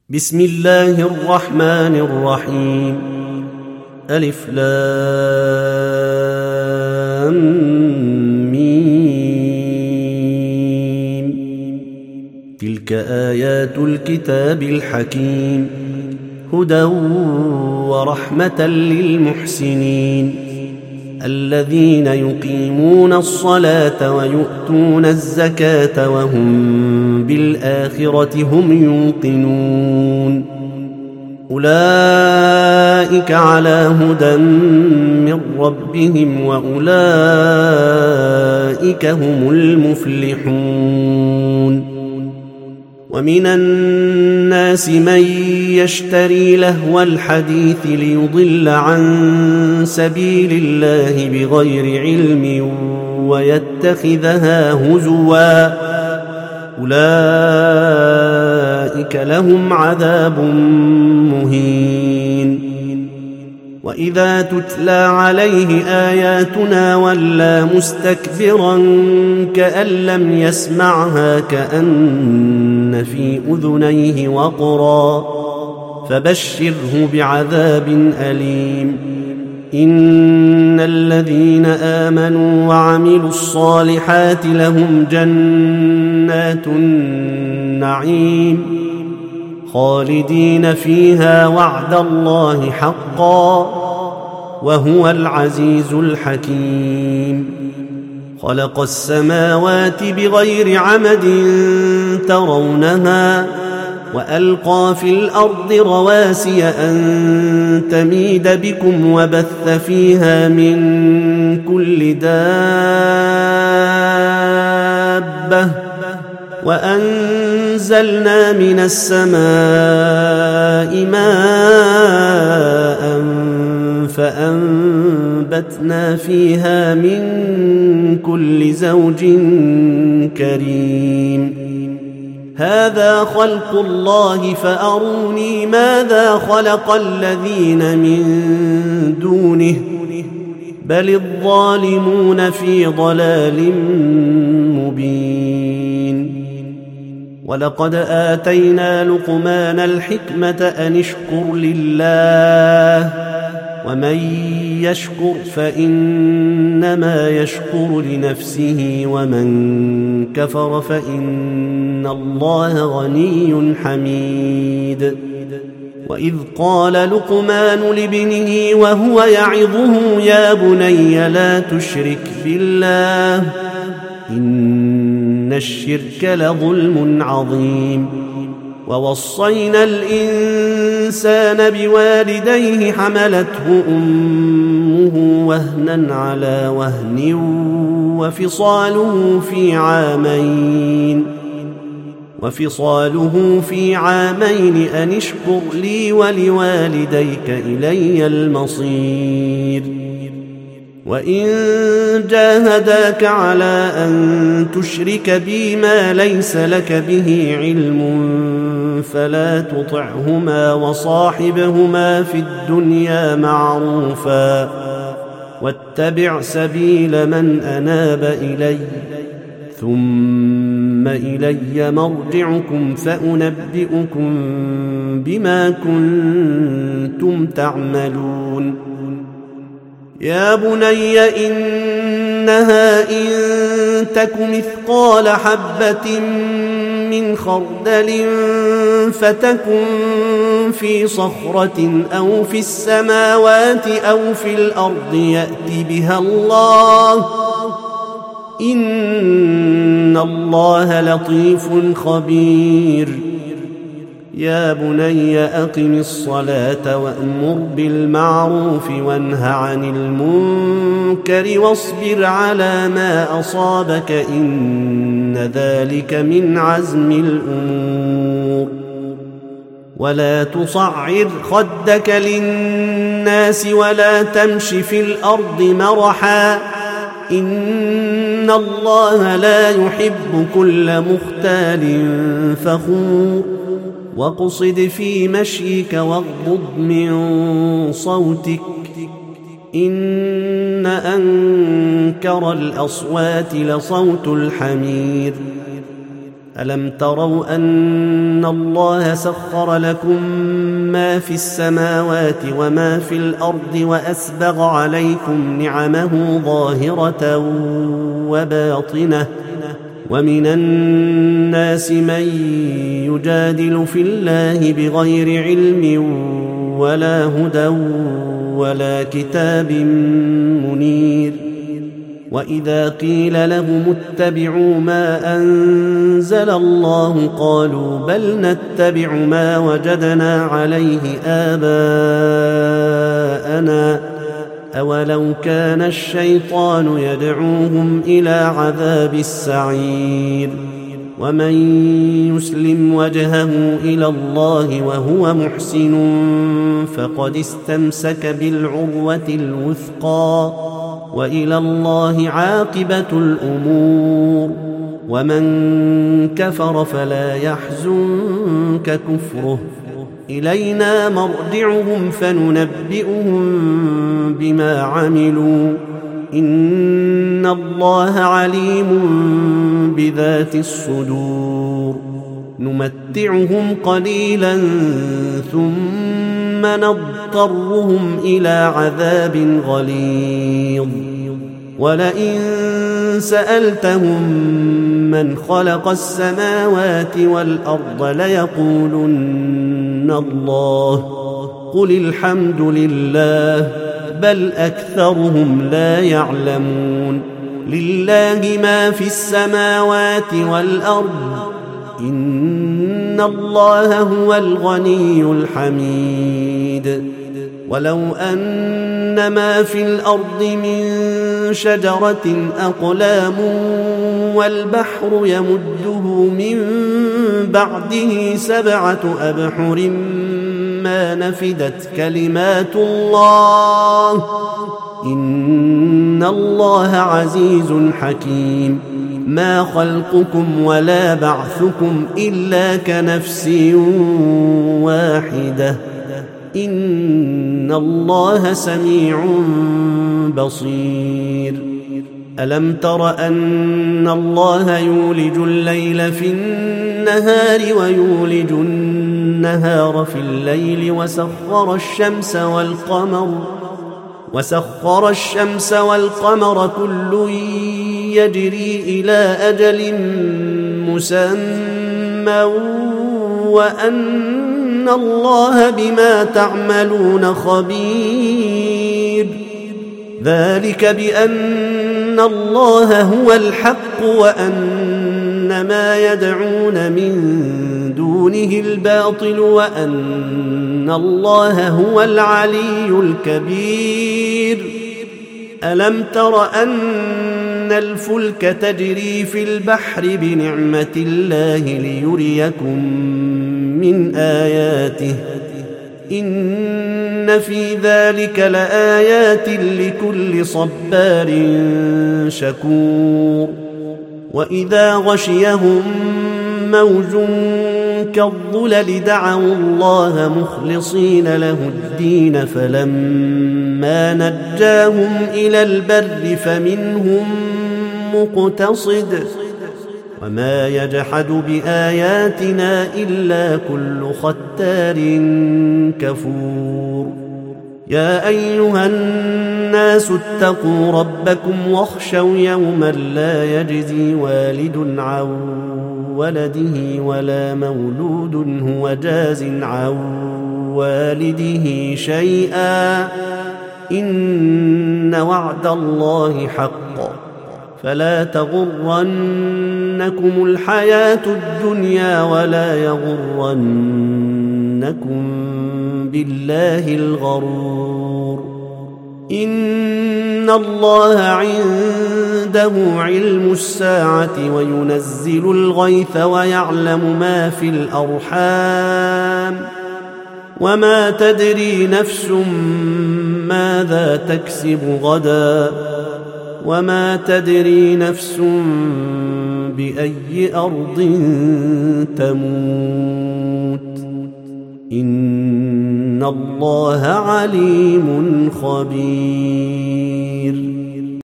بسم الله الرحمن الرحيم. ألف لام ميم. تلك آيات الكتاب الحكيم هدى ورحمة للمحسنين الذين يقيمون الصلاة ويؤتون الزكاة وهم بالآخرة هم يوقنون أولئك على هدى من ربهم وأولئك هم المفلحون. ومن الناس من يشتري لهو الحديث ليضل عن سبيل الله بغير علم ويتخذها هزوا أولئك لهم عذاب مهين. وإذا تتلى عليه آياتنا ولى مستكبرا كأن لم يسمعها كأن في أذنيه وقرا فبشره بعذاب أليم. إن الذين آمنوا وعملوا الصالحات لهم جنات النعيم خالدين فيها وعد الله حقا وهو العزيز الحكيم. خلق السماوات بغير عمد ترونها وألقى في الأرض رواسي أن تميد بكم وبث فيها من كل دابة وأنزلنا من السماء ماء فأنبتنا فيها من كل زوج كريم. هذا خلق الله فأروني ماذا خلق الذين من دونه بل الظالمون في ضلال مبين. ولقد آتينا لقمان الحكمة أن اشكر لله ومن يشكر فإنما يشكر لنفسه ومن كفر فإن الله غني حميد. وإذ قال لقمان لابنه وهو يعظه يا بني لا تشرك بالله إن الشرك لظلم عظيم. ووصينا الإنسان بوالديه حملته أمه وهنا على وهن وفصاله في عامين أن اشكر لي ولوالديك إلي المصير. وإن جاهداك على أن تشرك بي ما ليس لك به علم فلا تطعهما وصاحبهما في الدنيا معروفا واتبع سبيل من أناب إلي ثم إلي مرجعكم فأنبئكم بما كنتم تعملون. يا بني إنها إن تك مثقال حبة من خردل فتكن في صخرة أو في السماوات أو في الأرض يأت بها الله إن الله لطيف خبير. يا بني أقم الصلاة وأمر بالمعروف وانه عن المنكر واصبر على ما أصابك إن ذلك من عزم الأمور. ولا تصعر خدك للناس ولا تمش في الأرض مرحا إن الله لا يحب كل مختال فخور. واقصد في مشيك واغضض من صوتك إن أنكر الأصوات لصوت الحمير ألم تروا أن الله سخر لكم ما في السماوات وما في الأرض وأسبغ عليكم نعمه ظاهرة وباطنة ومن الناس من يجادل في الله بغير علم ولا هدى ولا كتاب منير وإذا قيل لهم اتبعوا ما أنزل الله قالوا بل نتبع ما وجدنا عليه آباءنا أولو كان الشيطان يدعوهم إلى عذاب السعير ومن يسلم وجهه إلى الله وهو محسن فقد استمسك بالعروة الوثقى وإلى الله عاقبة الأمور ومن كفر فلا يحزنك كفره إلينا مرجعهم فننبئهم بما عملوا إن الله عليم بذات الصدور نمتعهم قليلا ثم نضطرهم إلى عذاب غليظ ولئن سألتهم من خلق السماوات والأرض ليقولن الله قل الحمد لله بل أكثرهم لا يعلمون لله ما في السماوات والأرض إن الله هو الغني الحميد ولو أن ما في الأرض من شجرة أقلام والبحر يمده من بعده 7 أبحر ما نفدت كلمات الله إن الله عزيز حكيم ما خلقكم ولا بعثكم إلا كنفس واحدة إن الله سميع بصير ألم تر أن الله يولج الليل في النهار ويولج النهار في الليل وسخر الشمس والقمر كل يجري إلى أجل مسمى وأن الله بما تعملون خبير ذلك بأن الله هو الحق وأن ما يدعون من دونه الباطل وأن الله هو العلي الكبير ألم تر أن الفلك تجري في البحر بنعمة الله ليريكم من آياته إن في ذلك لآيات لكل صبار شكور وإذا غشيهم موج كالظلل دعوا الله مخلصين له الدين فلما نجاهم إلى البر فمنهم مقتصد وما يجحد بآياتنا إلا كل ختار كفور يا أيها الناس اتقوا ربكم واخشوا يوما لا يجزي والد عن ولده ولا مولود هو جاز عن والده شيئا إن وعد الله حق فلا تغرنكم الحياة الدنيا ولا يغرنكم بالله الغرور إن الله عنده علم الساعة وينزل الغيث ويعلم ما في الأرحام وما تدري نفس ماذا تكسب غدا وما تدري نفس بأي أرض تموت إن الله عليم خبير